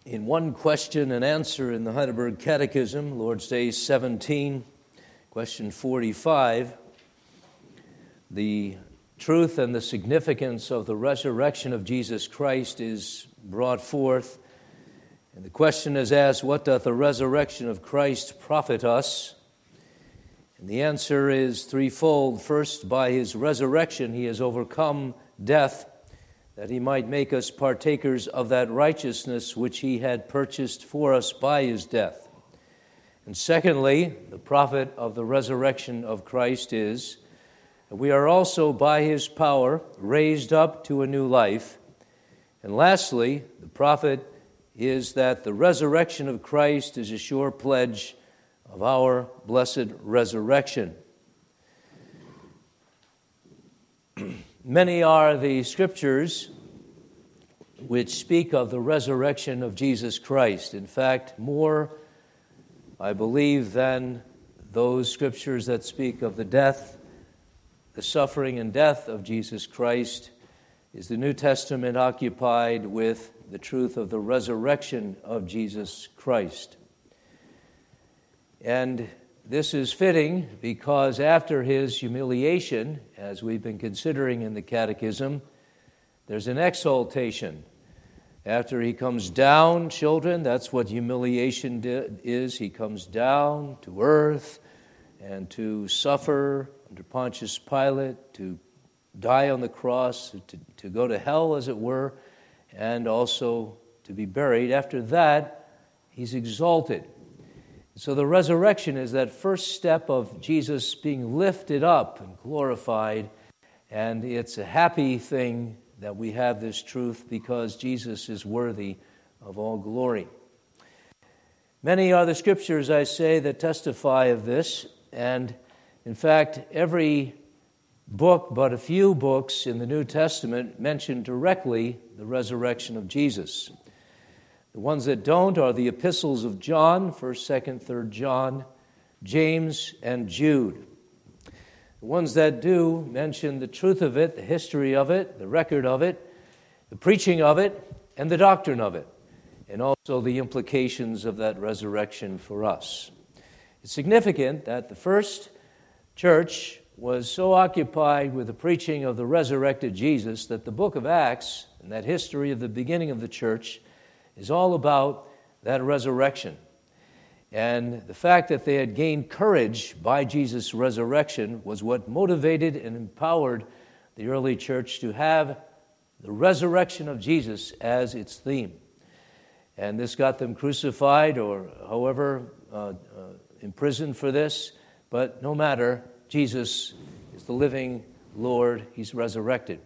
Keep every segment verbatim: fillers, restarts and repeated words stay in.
In one question and answer in the Heidelberg Catechism, Lord's Day seventeen, question forty-five, the truth and the significance of the resurrection of Jesus Christ is brought forth. And the question is asked, what doth the resurrection of Christ profit us? And the answer is threefold. First, by his resurrection he has overcome death, that he might make us partakers of that righteousness which he had purchased for us by his death. And secondly, the profit of the resurrection of Christ is that we are also by his power raised up to a new life. And lastly, the profit is that the resurrection of Christ is a sure pledge of our blessed resurrection. Many are the scriptures which speak of the resurrection of Jesus Christ. In fact, more, I believe, than those scriptures that speak of the death, the suffering and death of Jesus Christ, is the New Testament occupied with the truth of the resurrection of Jesus Christ. And this is fitting because after his humiliation, as we've been considering in the Catechism, there's an exaltation. After he comes down, children, that's what humiliation is. He comes down to earth and to suffer under Pontius Pilate, to die on the cross, to, to go to hell, as it were, and also to be buried. After that, he's exalted. So the resurrection is that first step of Jesus being lifted up and glorified, and it's a happy thing that we have this truth because Jesus is worthy of all glory. Many are the scriptures, I say, that testify of this, and in fact, every book but a few books in the New Testament mention directly the resurrection of Jesus. The ones that don't are the epistles of John, first, second, third John, James, and Jude. The ones that do mention the truth of it, the history of it, the record of it, the preaching of it, and the doctrine of it, and also the implications of that resurrection for us. It's significant that the first church was so occupied with the preaching of the resurrected Jesus that the book of Acts and that history of the beginning of the church is all about that resurrection. And the fact that they had gained courage by Jesus' resurrection was what motivated and empowered the early church to have the resurrection of Jesus as its theme. And this got them crucified or however uh, uh, imprisoned for this. But no matter, Jesus is the living Lord. He's resurrected.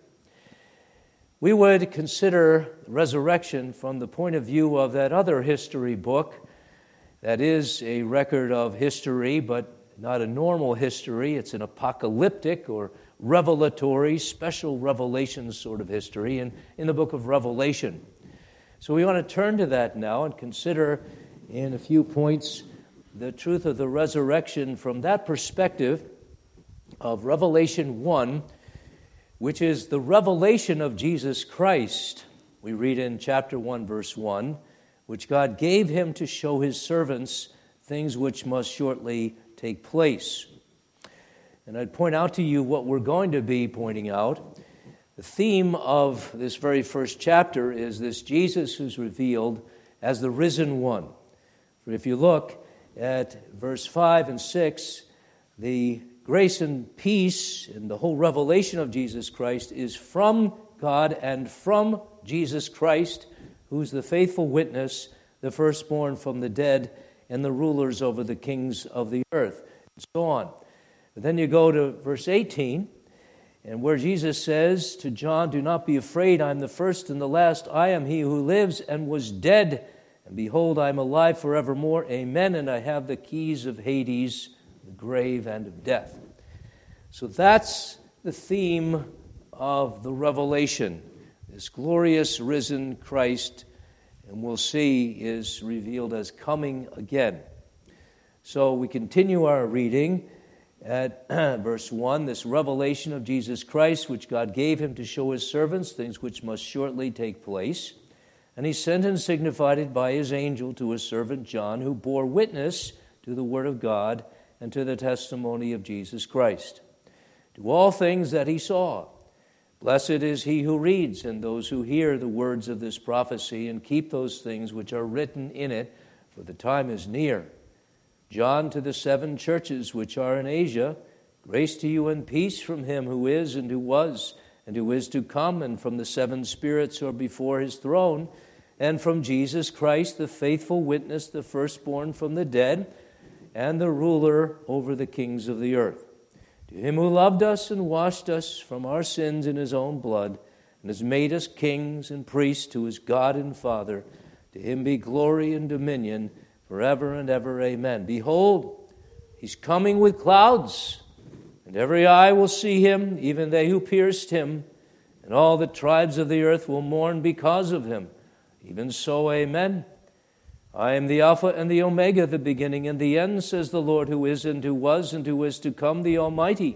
We would consider resurrection from the point of view of that other history book that is a record of history, but not a normal history. It's an apocalyptic or revelatory, special revelation sort of history in, in the book of Revelation. So we want to turn to that now and consider in a few points the truth of the resurrection from that perspective of Revelation one, which is the revelation of Jesus Christ. We read in chapter one, verse one, which God gave him to show his servants things which must shortly take place. And I'd point out to you what we're going to be pointing out. The theme of this very first chapter is this Jesus who's revealed as the risen one. For if you look at verse five and six, the grace and peace and the whole revelation of Jesus Christ is from God and from Jesus Christ, who's the faithful witness, the firstborn from the dead, and the rulers over the kings of the earth, and so on. But then you go to verse eighteen, and where Jesus says to John, "Do not be afraid, I am the first and the last. I am he who lives and was dead, and behold, I am alive forevermore. Amen, and I have the keys of Hades, the grave, and of death." So that's the theme of the revelation. This glorious risen Christ, and we'll see, is revealed as coming again. So we continue our reading at verse one, this revelation of Jesus Christ, which God gave him to show his servants, things which must shortly take place. And he sent and signified it by his angel to his servant John, who bore witness to the word of God and to the testimony of Jesus Christ, to all things that he saw. Blessed is he who reads and those who hear the words of this prophecy and keep those things which are written in it, for the time is near. John, to the seven churches which are in Asia, grace to you and peace from him who is and who was and who is to come, and from the seven spirits who are before his throne, and from Jesus Christ, the faithful witness, the firstborn from the dead, and the ruler over the kings of the earth. To him who loved us and washed us from our sins in his own blood, and has made us kings and priests to his God and Father, to him be glory and dominion forever and ever. Amen. Behold, he's coming with clouds, and every eye will see him, even they who pierced him, and all the tribes of the earth will mourn because of him. Even so, amen. I am the Alpha and the Omega, the beginning and the end, says the Lord, who is and who was and who is to come, the Almighty.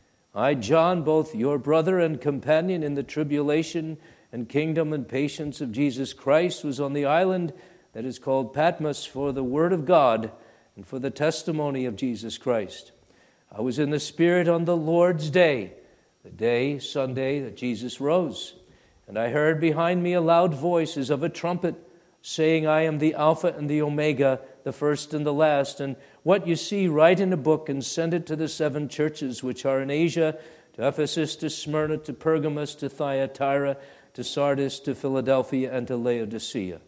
I, John, both your brother and companion in the tribulation and kingdom and patience of Jesus Christ, was on the island that is called Patmos for the word of God and for the testimony of Jesus Christ. I was in the Spirit on the Lord's day, the day, Sunday, that Jesus rose. And I heard behind me a loud voice as of a trumpet, saying, I am the Alpha and the Omega, the first and the last. And what you see, write in a book and send it to the seven churches which are in Asia, to Ephesus, to Smyrna, to Pergamos, to Thyatira, to Sardis, to Philadelphia, and to Laodicea.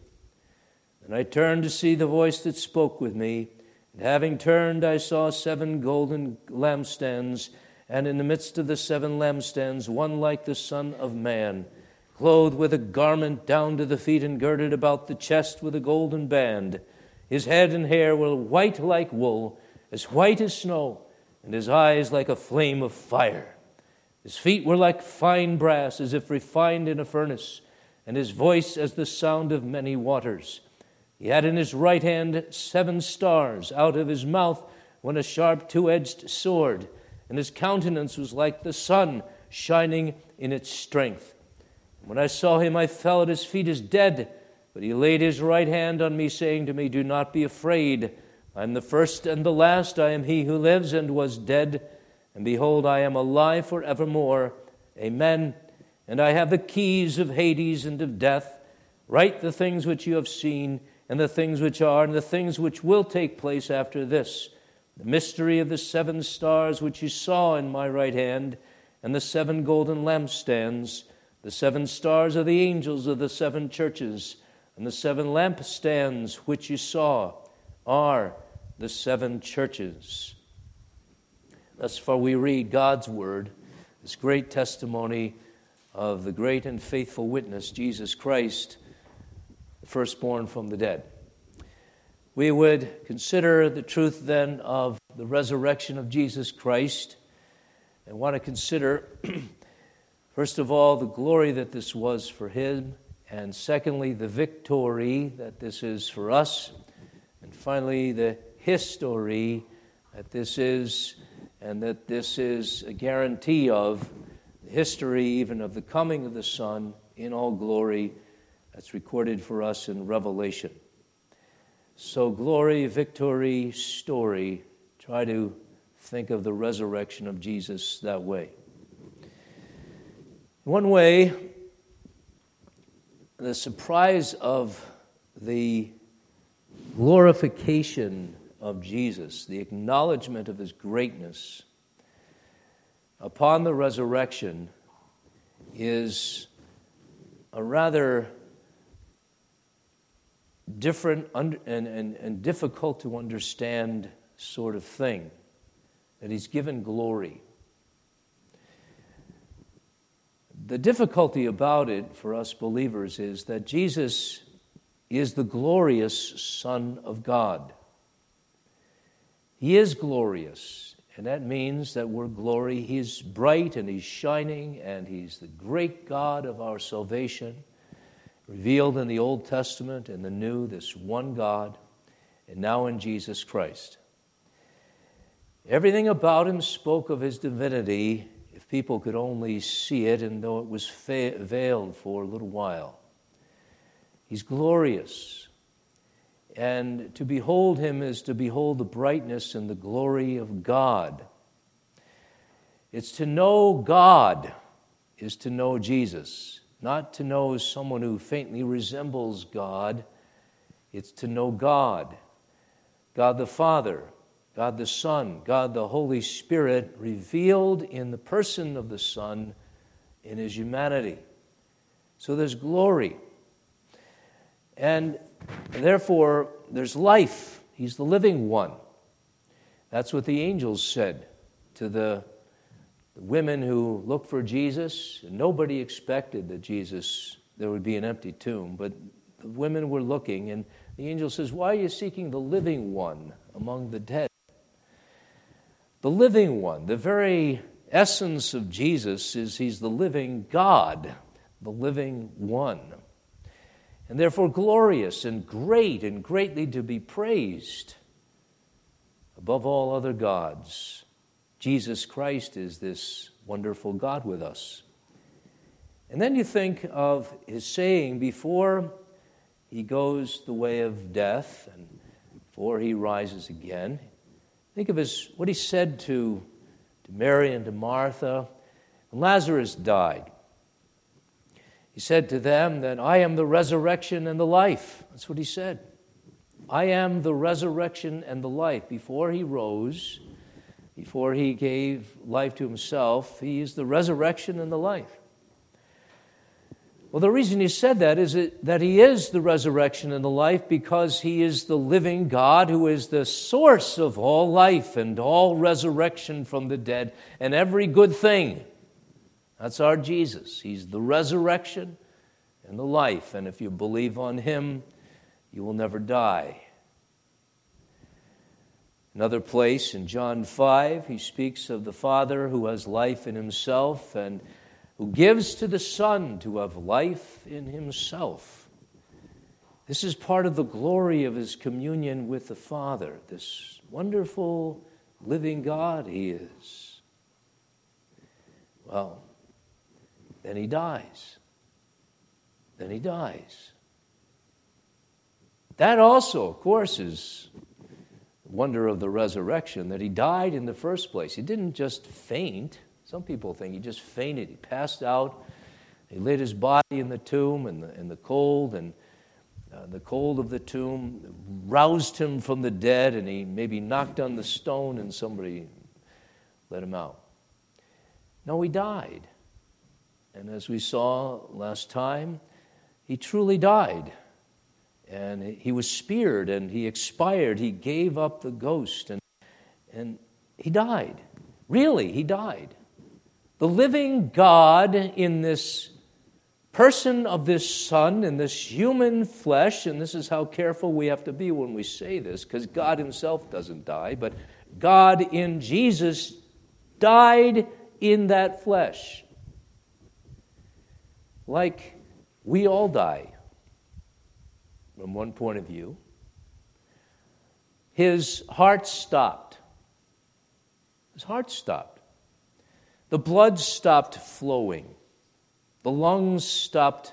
And I turned to see the voice that spoke with me. And having turned, I saw seven golden lampstands, and in the midst of the seven lampstands, one like the Son of Man, clothed with a garment down to the feet and girded about the chest with a golden band. His head and hair were white like wool, as white as snow, and his eyes like a flame of fire. His feet were like fine brass, as if refined in a furnace, and his voice as the sound of many waters. He had in his right hand seven stars. Out of his mouth went a sharp two-edged sword, and his countenance was like the sun shining in its strength. When I saw him, I fell at his feet as dead, but he laid his right hand on me, saying to me, do not be afraid. I am the first and the last. I am he who lives and was dead, and behold, I am alive forevermore. Amen. And I have the keys of Hades and of death. Write the things which you have seen, and the things which are, and the things which will take place after this. The mystery of the seven stars which you saw in my right hand, and the seven golden lampstands. The seven stars are the angels of the seven churches, and the seven lampstands which you saw are the seven churches. Thus far we read God's word, this great testimony of the great and faithful witness, Jesus Christ, the firstborn from the dead. We would consider the truth then of the resurrection of Jesus Christ, and want to consider first of all, the glory that this was for him, and secondly, the victory that this is for us, and finally, the history that this is, and that this is a guarantee of the history even of the coming of the Son in all glory that's recorded for us in Revelation. So glory, victory, story. Try to think of the resurrection of Jesus that way. One way, the surprise of the glorification of Jesus, the acknowledgement of his greatness upon the resurrection, is a rather different and, and, and difficult to understand sort of thing, that he's given glory. The difficulty about it for us believers is that Jesus is the glorious Son of God. He is glorious, and that means that we're glory. He's bright and he's shining, and he's the great God of our salvation, revealed in the Old Testament and the New, this one God, and now in Jesus Christ. Everything about him spoke of his divinity, if people could only see it, and though it was veiled for a little while. He's glorious. And to behold him is to behold the brightness and the glory of God. It's to know God is to know Jesus, not to know someone who faintly resembles God. It's to know God, God the Father, God the Son, God the Holy Spirit, revealed in the person of the Son in his humanity. So there's glory. And therefore, there's life. He's the living one. That's what the angels said to the, the women who looked for Jesus. Nobody expected that Jesus, there would be an empty tomb, but the women were looking, and the angel says, "Why are you seeking the living one among the dead?" The living one, the very essence of Jesus is he's the living God, the living one. And therefore glorious and great and greatly to be praised above all other gods. Jesus Christ is this wonderful God with us. And then you think of his saying before he goes the way of death and before he rises again. Think of his what he said to, to Mary and to Martha. When Lazarus died, he said to them that I am the resurrection and the life. That's what he said. I am the resurrection and the life. Before he rose, before he gave life to himself, he is the resurrection and the life. Well, the reason he said that is that he is the resurrection and the life because he is the living God who is the source of all life and all resurrection from the dead and every good thing. That's our Jesus. He's the resurrection and the life. And if you believe on him, you will never die. Another place in John five, he speaks of the Father who has life in himself and who gives to the Son to have life in himself. This is part of the glory of his communion with the Father, this wonderful living God he is. Well, then he dies. Then he dies. That also, of course, is the wonder of the resurrection, that he died in the first place. He didn't just faint. Some people think he just fainted. He passed out. He laid his body in the tomb, and the, in the cold, and uh, the cold of the tomb roused him from the dead, and he maybe knocked on the stone, and somebody let him out. No, he died. And as we saw last time, he truly died. And he was speared, and he expired. He gave up the ghost, and, and he died. Really, he died. The living God in this person of this Son, in this human flesh, and this is how careful we have to be when we say this, because God himself doesn't die, but God in Jesus died in that flesh. Like we all die, from one point of view. His heart stopped. His heart stopped. The blood stopped flowing. The lungs stopped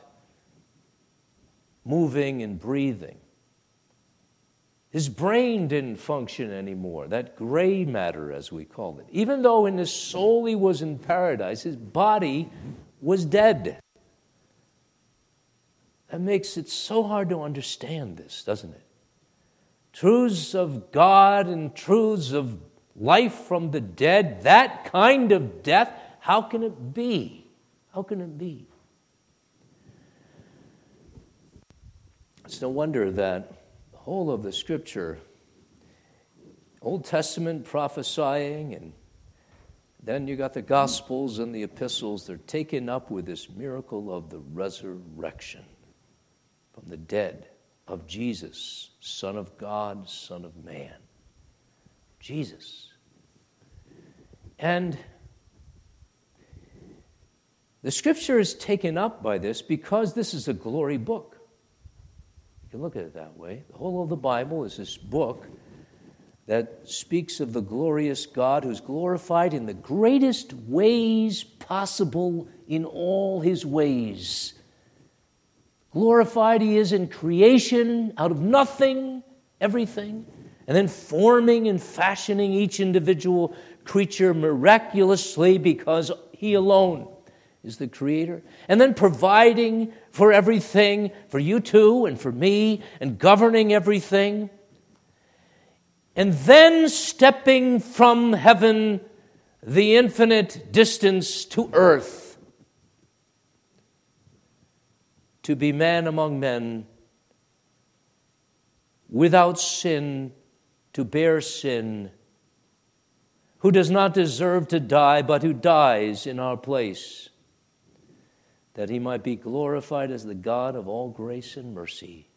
moving and breathing. His brain didn't function anymore, that gray matter, as we call it. Even though in his soul he was in paradise, his body was dead. That makes it so hard to understand this, doesn't it? Truths of God and truths of life from the dead, that kind of death, how can it be? How can it be? It's no wonder that the whole of the Scripture, Old Testament prophesying, and then you got the Gospels and the epistles, they're taken up with this miracle of the resurrection from the dead of Jesus, Son of God, Son of Man. Jesus. And the Scripture is taken up by this because this is a glory book. You can look at it that way. The whole of the Bible is this book that speaks of the glorious God who's glorified in the greatest ways possible in all his ways. glorified He is in creation, out of nothing, everything, and then forming and fashioning each individual creature miraculously because He alone is the Creator, and then providing for everything, for you too and for me, and governing everything, and then stepping from heaven the infinite distance to earth to be man among men, without sin, to bear sin, who does not deserve to die, but who dies in our place, that He might be glorified as the God of all grace and mercy.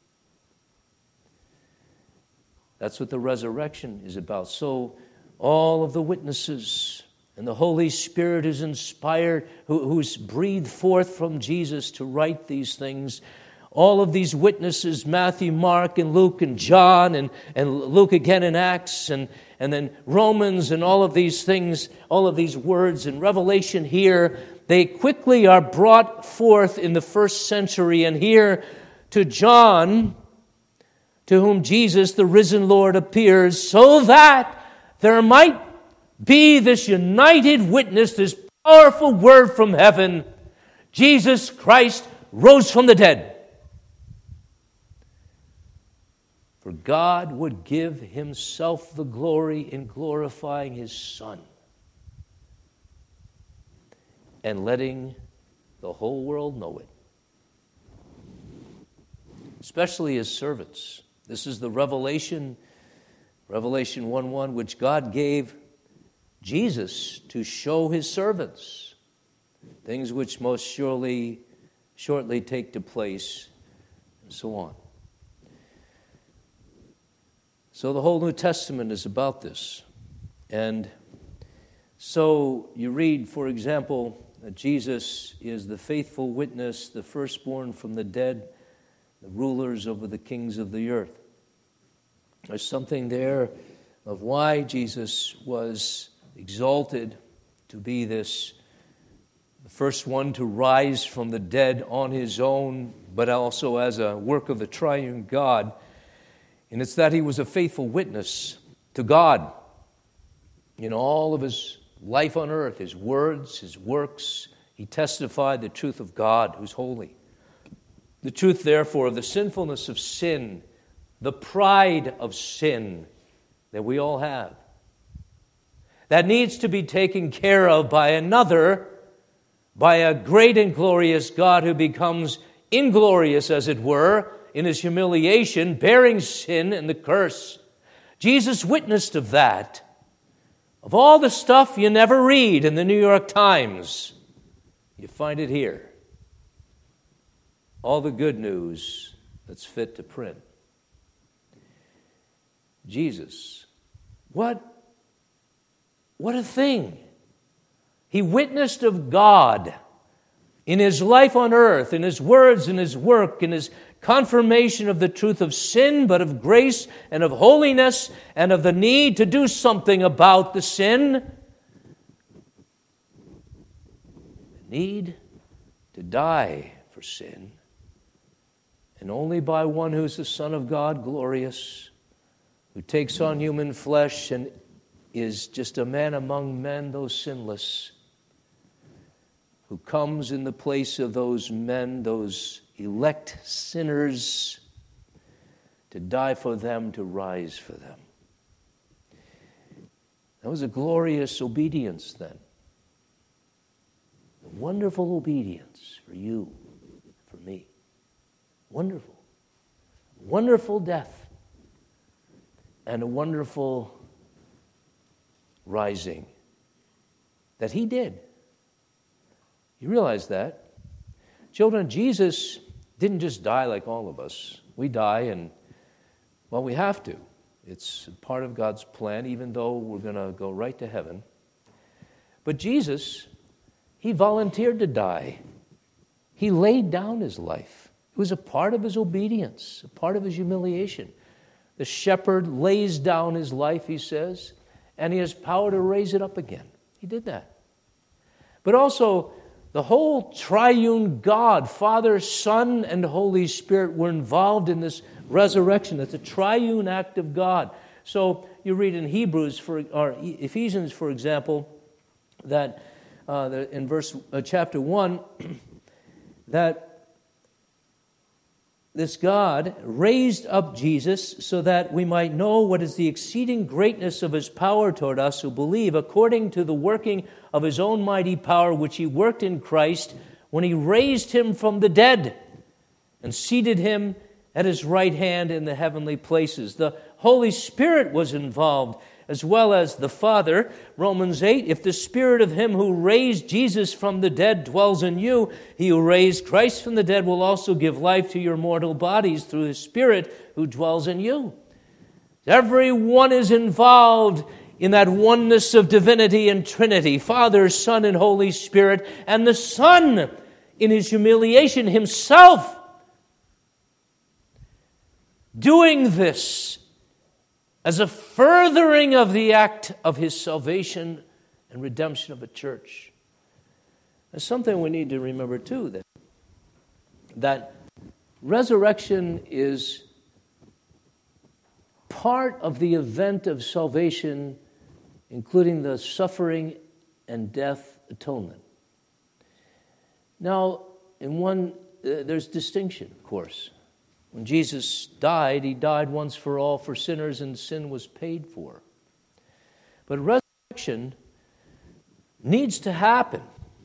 That's what the resurrection is about. So all of the witnesses and the Holy Spirit is inspired, who, who's breathed forth from Jesus to write these things. All of these witnesses, Matthew, Mark, and Luke, and John, and, and Luke again in Acts, and, and then Romans, and all of these things, all of these words, and Revelation here, they quickly are brought forth in the first century. And here to John, to whom Jesus, the risen Lord, appears, so that there might be this united witness, this powerful word from heaven: Jesus Christ rose from the dead. For God would give Himself the glory in glorifying His Son and letting the whole world know it, especially His servants. This is the revelation, Revelation one one, which God gave Jesus to show His servants, things which most surely, shortly take to place, and so on. So the whole New Testament is about this. And so you read, for example, that Jesus is the faithful witness, the firstborn from the dead, the rulers over the kings of the earth. There's something there of why Jesus was exalted to be this, the first one to rise from the dead on His own, but also as a work of the triune God. And it's that He was a faithful witness to God in all of His life on earth, His words, His works. He testified the truth of God, who's holy. The truth, therefore, of the sinfulness of sin, the pride of sin that we all have, that needs to be taken care of by another, by a great and glorious God who becomes inglorious, as it were, in His humiliation, bearing sin and the curse. Jesus witnessed of that. Of all the stuff you never read in the New York Times, you find it here. All the good news that's fit to print. Jesus, what, what a thing. He witnessed of God in His life on earth, in His words, in His work, in His confirmation of the truth of sin, but of grace and of holiness and of the need to do something about the sin. The need to die for sin. And only by one who's the Son of God, glorious, who takes on human flesh and is just a man among men, though sinless, who comes in the place of those men, those elect sinners, to die for them, to rise for them. That was a glorious obedience then. A wonderful obedience for you, for me. Wonderful. Wonderful death. And a wonderful rising that He did. You realize that? Children, Jesus didn't just die like all of us. We die and, well, we have to. It's part of God's plan, even though we're going to go right to heaven. But Jesus, He volunteered to die. He laid down His life. It was a part of His obedience, a part of His humiliation. The shepherd lays down his life, He says, and He has power to raise it up again. He did that. But also, the whole triune God, Father, Son, and Holy Spirit were involved in this resurrection. It's a triune act of God. So you read in Hebrews, for, or Ephesians, for example, that uh, in verse uh, chapter one, that this God raised up Jesus so that we might know what is the exceeding greatness of his power toward us who believe, according to the working of his own mighty power, which he worked in Christ when he raised him from the dead and seated him at his right hand in the heavenly places. The Holy Spirit was involved, as well as the Father. Romans eight, if the Spirit of him who raised Jesus from the dead dwells in you, he who raised Christ from the dead will also give life to your mortal bodies through his Spirit who dwells in you. Everyone is involved in that oneness of divinity and Trinity, Father, Son, and Holy Spirit, and the Son in his humiliation himself doing this as a furthering of the act of his salvation and redemption of a church. There's something we need to remember too, that, that resurrection is part of the event of salvation, including the suffering and death atonement. Now, in one, uh, there's distinction, of course. When Jesus died, he died once for all for sinners, and sin was paid for. But resurrection needs to happen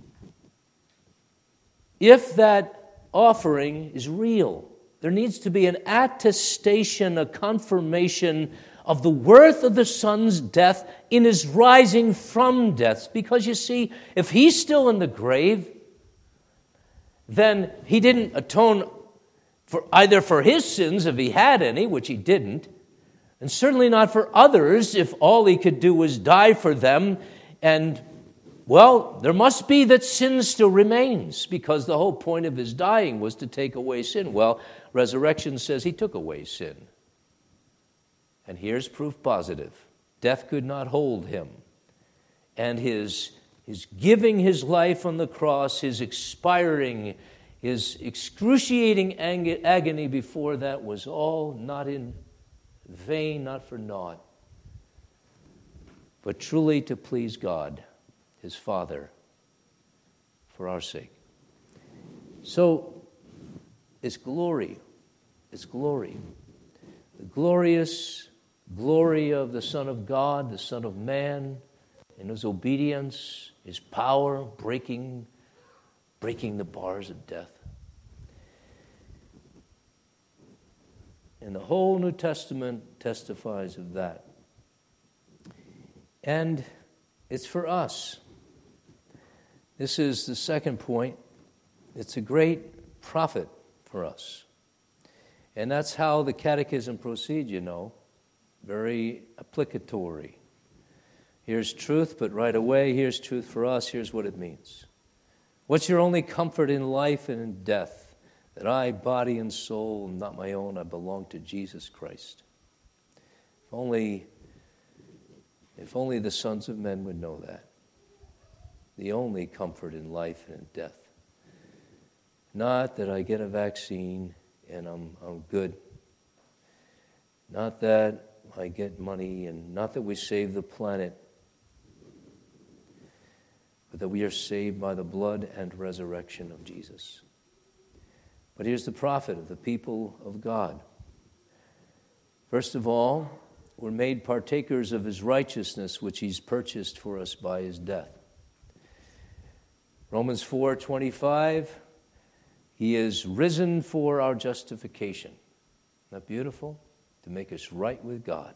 if that offering is real. There needs to be an attestation, a confirmation of the worth of the Son's death in his rising from death. Because you see, if he's still in the grave, then he didn't atone for either for his sins, if he had any, which he didn't, and certainly not for others, if all he could do was die for them. And, well, there must be that sin still remains, because the whole point of his dying was to take away sin. Well, resurrection says he took away sin. And here's proof positive. Death could not hold him. And his, his giving his life on the cross, his expiring, his excruciating agony before that was all not in vain, not for naught, but truly to please God, his Father, for our sake. So, it's glory. It's glory. The glorious glory of the Son of God, the Son of Man, in his obedience, his power, breaking, breaking the bars of death. And the whole New Testament testifies of that. And it's for us. This is the second point. It's a great profit for us. And that's how the catechism proceeds, you know. Very applicatory. Here's truth, but right away, here's truth for us. Here's what it means. What's your only comfort in life and in death? That I, body and soul, am not my own, I belong to Jesus Christ. If only, if only the sons of men would know that. The only comfort in life and in death. Not that I get a vaccine and I'm, I'm good. Not that I get money, and not that we save the planet, but that we are saved by the blood and resurrection of Jesus. But here's the profit of the people of God. First of all, we're made partakers of his righteousness, which he's purchased for us by his death. Romans four twenty-five, he is risen for our justification. Isn't that beautiful? To make us right with God.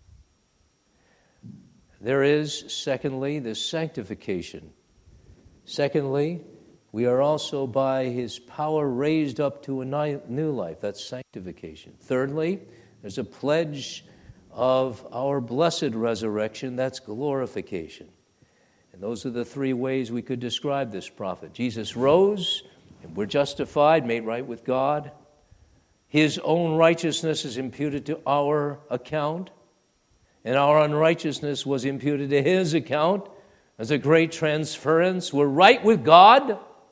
There is, secondly, the sanctification. Secondly, we are also by his power raised up to a new life. That's sanctification. Thirdly, there's a pledge of our blessed resurrection. That's glorification. And those are the three ways we could describe this prophet. Jesus rose, and we're justified, made right with God. His own righteousness is imputed to our account, and our unrighteousness was imputed to his account as a great transference. We're right with God.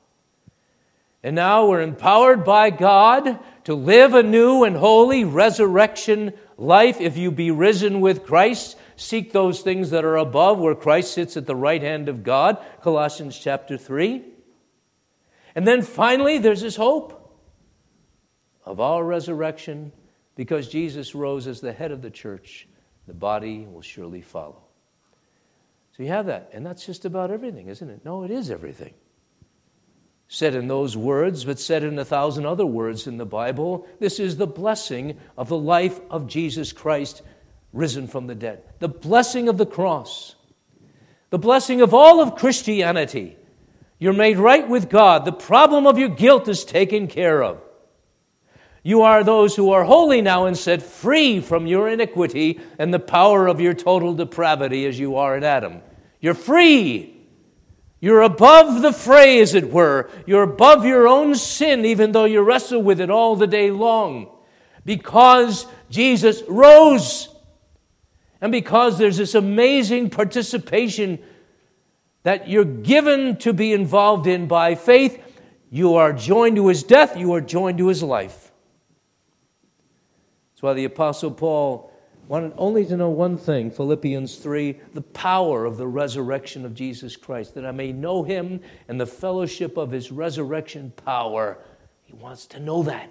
And now we're empowered by God to live a new and holy resurrection life. If you be risen with Christ, seek those things that are above, where Christ sits at the right hand of God, Colossians chapter three. And then finally, there's this hope of our resurrection, because Jesus rose as the head of the church. The body will surely follow. So you have that, and that's just about everything, isn't it? No, it is everything. Said in those words, but said in a thousand other words in the Bible, this is the blessing of the life of Jesus Christ risen from the dead. The blessing of the cross. The blessing of all of Christianity. You're made right with God. The problem of your guilt is taken care of. You are those who are holy now and set free from your iniquity and the power of your total depravity as you are in Adam. You're free. You're above the fray, as it were. You're above your own sin, even though you wrestle with it all the day long. Because Jesus rose. And because there's this amazing participation that you're given to be involved in by faith, you are joined to his death, you are joined to his life. That's why the Apostle Paul wanted only to know one thing, Philippians three, the power of the resurrection of Jesus Christ, that I may know him and the fellowship of his resurrection power. He wants to know that,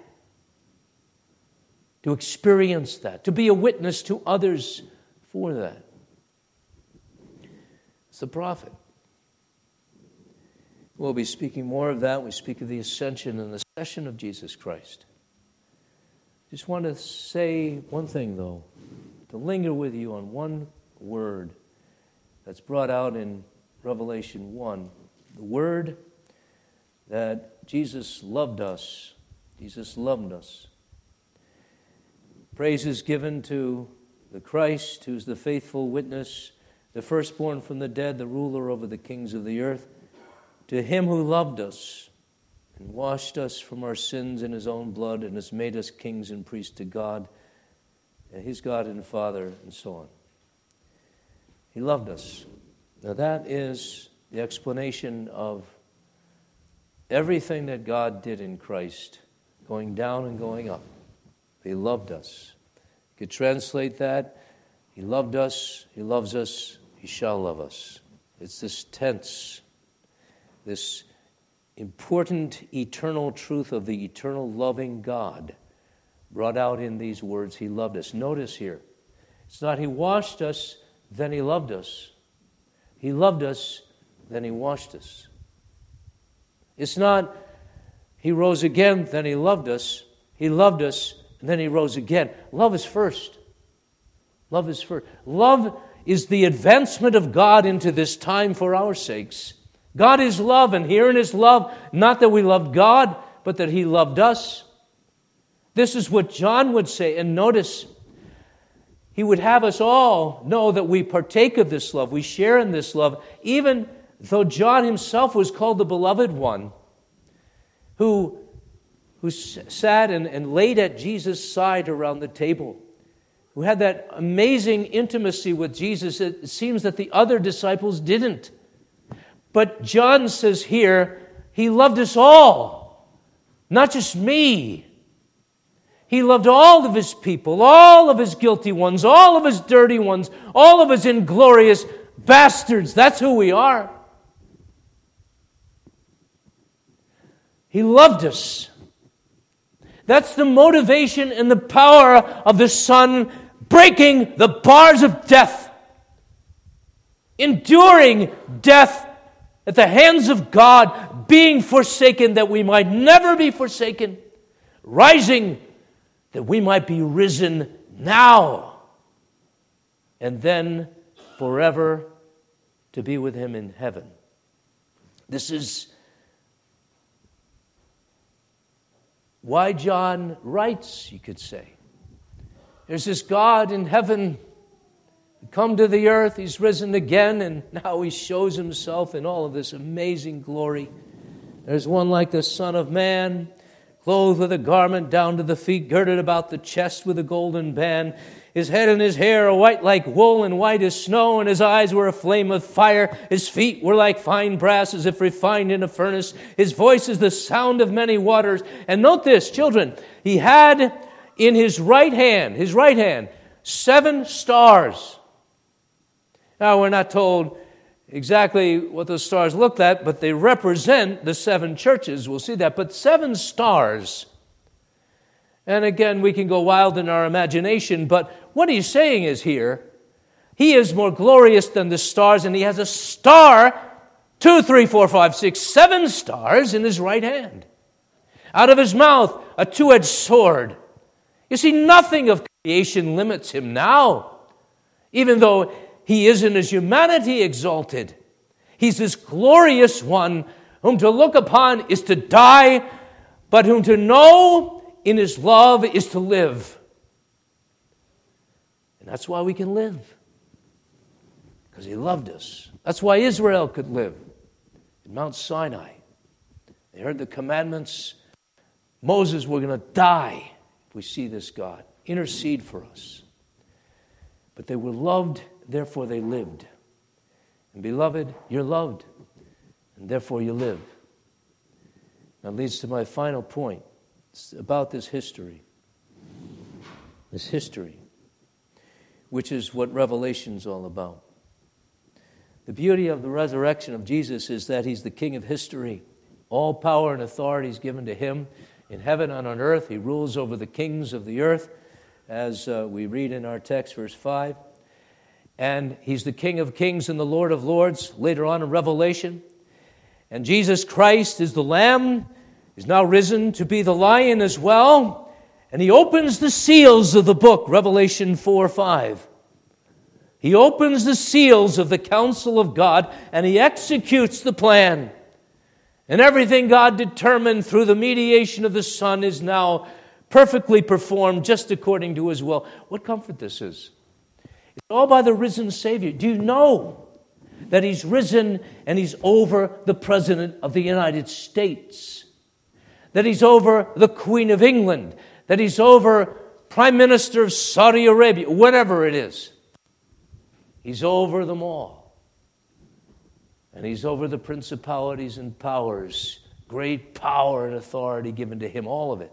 to experience that, to be a witness to others for that. It's the prophet. We'll be speaking more of that. We speak of the ascension and the session of Jesus Christ. Just want to say one thing, though, to linger with you on one word that's brought out in Revelation one. The word that Jesus loved us. Jesus loved us. Praise is given to the Christ, who's the faithful witness, the firstborn from the dead, the ruler over the kings of the earth. To him who loved us and washed us from our sins in his own blood and has made us kings and priests to God, and his God and Father, and so on. He loved us. Now that is the explanation of everything that God did in Christ, going down and going up. He loved us. You could translate that, he loved us, he loves us, he shall love us. It's this tense, this important eternal truth of the eternal loving God brought out in these words, he loved us. Notice here, it's not he washed us, then he loved us. He loved us, then he washed us. It's not he rose again, then he loved us. He loved us, and then he rose again. Love is first. Love is first. Love is the advancement of God into this time for our sakes. God is love, and here in his love, not that we loved God, but that he loved us. This is what John would say, and notice, he would have us all know that we partake of this love, we share in this love, even though John himself was called the beloved one, who, who sat and, and laid at Jesus' side around the table, who had that amazing intimacy with Jesus. It seems that the other disciples didn't. But John says here, he loved us all, not just me. He loved all of his people, all of his guilty ones, all of his dirty ones, all of his inglorious bastards. That's who we are. He loved us. That's the motivation and the power of the Son breaking the bars of death, enduring death at the hands of God, being forsaken that we might never be forsaken, rising that we might be risen now, and then forever to be with him in heaven. This is why John writes, you could say. There's this God in heaven, come to the earth, he's risen again, and now he shows himself in all of this amazing glory. There's one like the Son of Man, clothed with a garment down to the feet, girded about the chest with a golden band. His head and his hair are white like wool and white as snow, and his eyes were a flame of fire. His feet were like fine brass, as if refined in a furnace. His voice is the sound of many waters. And note this, children, he had in his right hand, his right hand, seven stars. Now, we're not told exactly what those stars look like, but they represent the seven churches. We'll see that. But seven stars. And again, we can go wild in our imagination, but what he's saying is here, he is more glorious than the stars, and he has a star, two, three, four, five, six, seven stars in his right hand. Out of his mouth, a two-edged sword. You see, nothing of creation limits him now, even though he is in his humanity exalted. He's this glorious one whom to look upon is to die, but whom to know in his love is to live. And that's why we can live. Because he loved us. That's why Israel could live in Mount Sinai. They heard the commandments. Moses, we're going to die if we see this God. Intercede for us. But they were loved, therefore they lived. And beloved, you're loved, and therefore you live. That leads to my final point. It's about this history. This history, which is what Revelation's all about. The beauty of the resurrection of Jesus is that he's the King of history. All power and authority is given to him in heaven and on earth. He rules over the kings of the earth, as uh, we read in our text, verse five. And he's the King of kings and the Lord of lords, later on in Revelation. And Jesus Christ is the Lamb, is now risen to be the Lion as well. And he opens the seals of the book, Revelation four five. He opens the seals of the counsel of God, and he executes the plan. And everything God determined through the mediation of the Son is now perfectly performed just according to his will. What comfort this is. It's all by the risen Savior. Do you know that he's risen and he's over the President of the United States? That he's over the Queen of England? That he's over Prime Minister of Saudi Arabia? Whatever it is. He's over them all. And he's over the principalities and powers. Great power and authority given to him, all of it.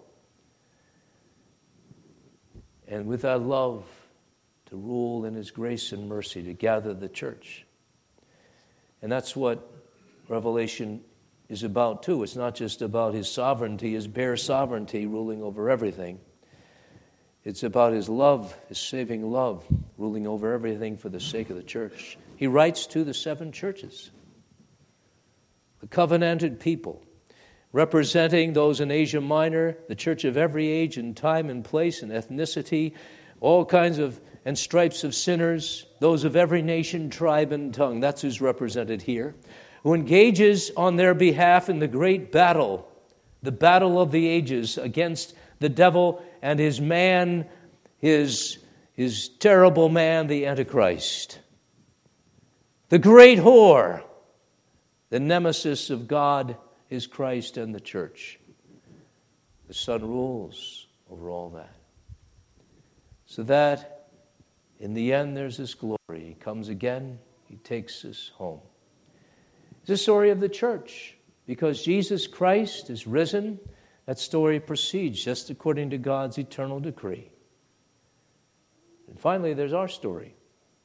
And with that love, to rule in his grace and mercy, to gather the church. And that's what Revelation is about too. It's not just about his sovereignty, his bare sovereignty, ruling over everything. It's about his love, his saving love, ruling over everything for the sake of the church. He writes to the seven churches, the covenanted people, representing those in Asia Minor, the church of every age and time and place and ethnicity, all kinds of and stripes of sinners, those of every nation, tribe, and tongue. That's who's represented here. Who engages on their behalf in the great battle, the battle of the ages against the devil and his man, his, his terrible man, the Antichrist. The great whore, the nemesis of God is Christ and the church. The Son rules over all that. So that in the end there's this glory. He comes again, he takes us home. It's the story of the church. Because Jesus Christ is risen, that story proceeds just according to God's eternal decree. And finally, there's our story.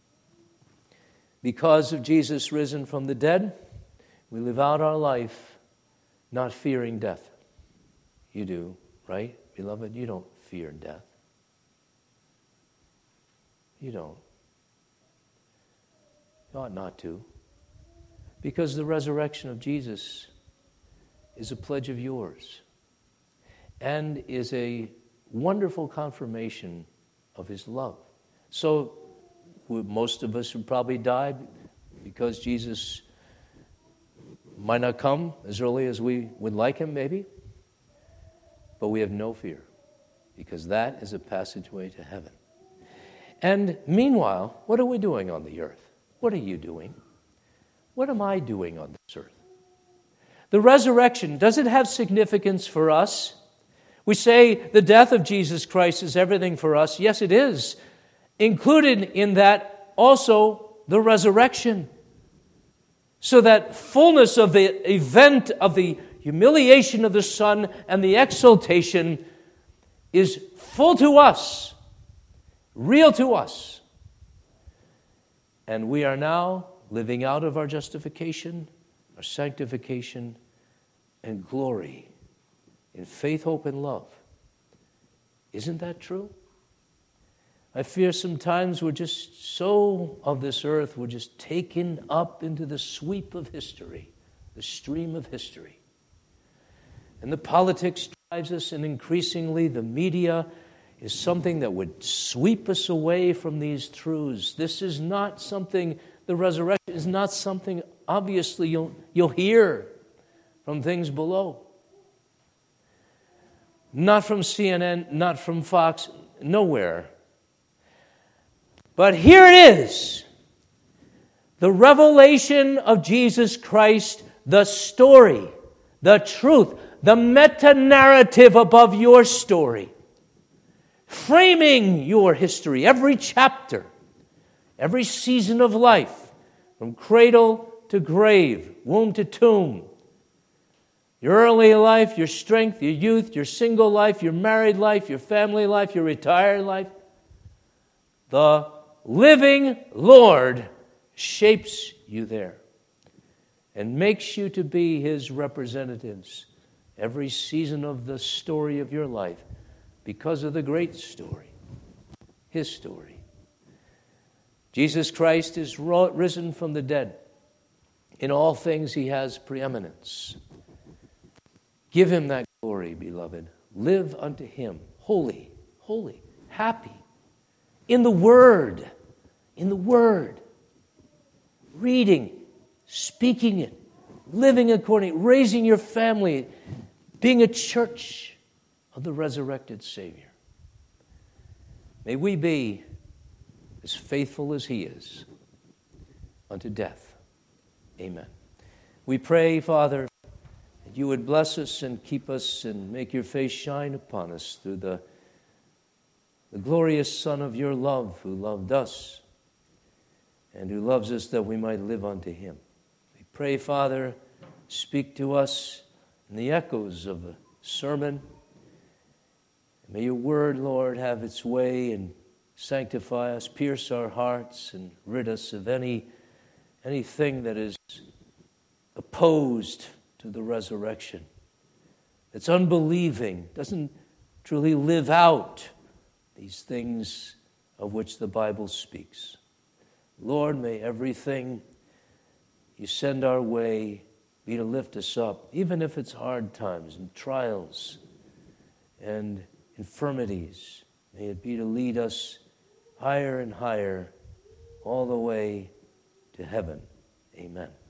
Because of Jesus risen from the dead, we live out our life not fearing death. You do, right? Beloved, you don't fear death. You don't. You ought not to. Because the resurrection of Jesus is a pledge of yours and is a wonderful confirmation of his love. So most of us would probably die because Jesus might not come as early as we would like him, maybe. But we have no fear because that is a passageway to heaven. And meanwhile, what are we doing on the earth? What are you doing? What am I doing on this earth? The resurrection, does it have significance for us? We say the death of Jesus Christ is everything for us. Yes, it is. Included in that also the resurrection. So that fullness of the event of the humiliation of the Son and the exaltation is full to us, real to us. And we are now living out of our justification, our sanctification, and glory in faith, hope, and love. Isn't that true? I fear sometimes we're just so of this earth, we're just taken up into the sweep of history, the stream of history. And the politics drives us, and increasingly the media is something that would sweep us away from these truths. This is not something, the resurrection is not something obviously you'll, you'll hear from things below. Not from C N N, not from Fox, nowhere. But here it is, the revelation of Jesus Christ, the story, the truth, the meta-narrative above your story, framing your history, every chapter, every season of life, from cradle to grave, womb to tomb, your early life, your strength, your youth, your single life, your married life, your family life, your retired life. The living Lord shapes you there and makes you to be His representatives every season of the story of your life because of the great story, His story. Jesus Christ is risen from the dead. In all things He has preeminence. Give Him that glory, beloved. Live unto Him, holy, holy, happy, in the Word, in the Word, reading, speaking it, living according, raising your family, being a church of the resurrected Savior. May we be as faithful as He is unto death. Amen. We pray, Father, that You would bless us and keep us and make Your face shine upon us through the, the glorious Son of Your love, who loved us and who loves us that we might live unto Him. We pray, Father, speak to us in the echoes of a sermon. May Your word, Lord, have its way and sanctify us, pierce our hearts, and rid us of any anything that is opposed to the resurrection, that's unbelieving, doesn't truly live out these things of which the Bible speaks. Lord, may everything You send our way be to lift us up, even if it's hard times and trials and infirmities. May it be to lead us higher and higher all the way to heaven. Amen.